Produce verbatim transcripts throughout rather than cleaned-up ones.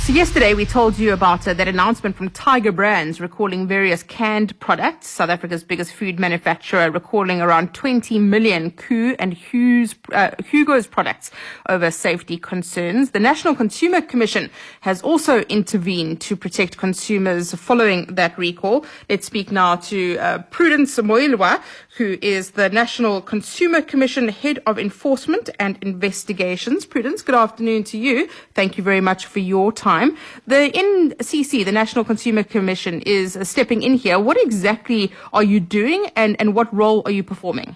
So yesterday we told you about uh, that announcement from Tiger Brands recalling various canned products. South Africa's biggest food manufacturer recalling around twenty million Koo and Hughes, uh, Hugo's products over safety concerns. The National Consumer Commission has also intervened to protect consumers following that recall. Let's speak now to uh, Prudence Moilwa, who is the National Consumer Commission Head of Enforcement and Investigations. Prudence, good afternoon to you. Thank you very much for your time. The N C C, the National Consumer Commission, is stepping in here. What exactly are you doing, and, and what role are you performing?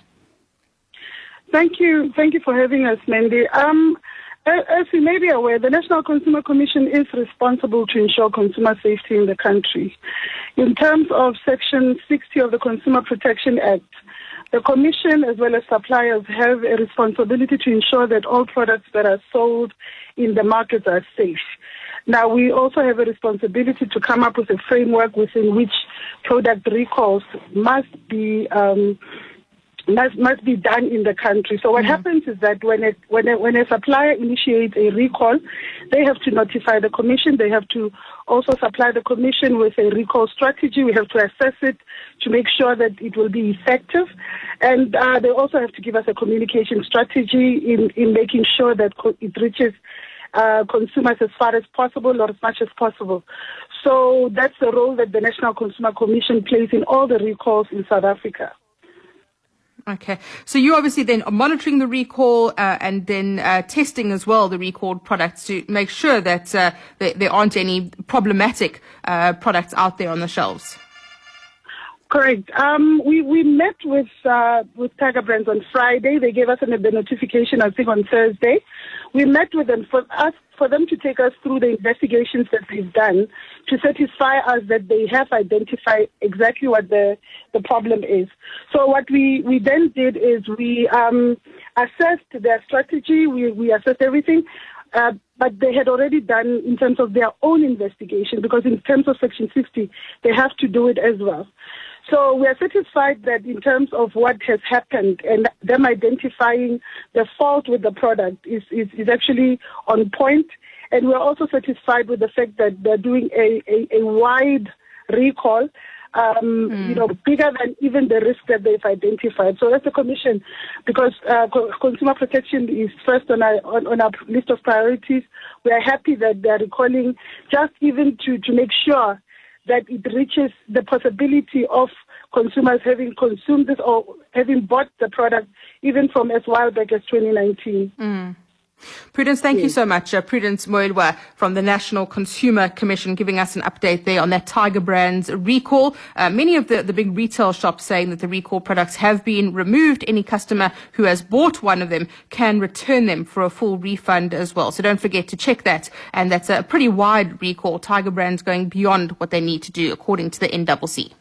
Thank you. Thank you for having us, Mandy. Um, as you may be aware, the National Consumer Commission is responsible to ensure consumer safety in the country. In terms of Section sixty of the Consumer Protection Act, the Commission, as well as suppliers, have a responsibility to ensure that all products that are sold in the markets are safe. Now, we also have a responsibility to come up with a framework within which product recalls must be um, must must be done in the country. So what mm-hmm. happens is that when a, when a, when a supplier initiates a recall, they have to notify the Commission. They have to also supply the Commission with a recall strategy. We have to assess it to make sure that it will be effective. And uh, they also have to give us a communication strategy in, in making sure that co- it reaches Uh, consumers as far as possible or as much as possible. So that's the role that the National Consumer Commission plays in all the recalls in South Africa. Okay. So you obviously then are monitoring the recall uh, and then uh, testing as well the recalled products to make sure that uh, there, there aren't any problematic uh, products out there on the shelves. Correct. Um, we, we met with uh, with Tiger Brands on Friday. They gave us an, the notification, I think, on Thursday. We met with them for us for them to take us through the investigations that they've done to satisfy us that they have identified exactly what the the problem is. So what we, we then did is we um, assessed their strategy. We we assessed everything. Uh, but they had already done in terms of their own investigation, because in terms of Section sixty, they have to do it as well. So we are satisfied that in terms of what has happened and them identifying the fault with the product is, is, is actually on point. And we're also satisfied with the fact that they're doing a, a, a wide recall, um, mm. you know, bigger than even the risk that they've identified. So that's the Commission, because uh, co- consumer protection is first on our, on, on our list of priorities. We are happy that they're recalling just even to, to make sure that it reaches the possibility of consumers having consumed this or having bought the product even from as far back as twenty nineteen. Mm. Prudence, thank yes. you so much. Uh, Prudence Moilwa from the National Consumer Commission giving us an update there on that Tiger Brands recall. Uh, many of the, the big retail shops saying that the recall products have been removed. Any customer who has bought one of them can return them for a full refund as well. So don't forget to check that. And that's a pretty wide recall. Tiger Brands going beyond what they need to do according to the N C C.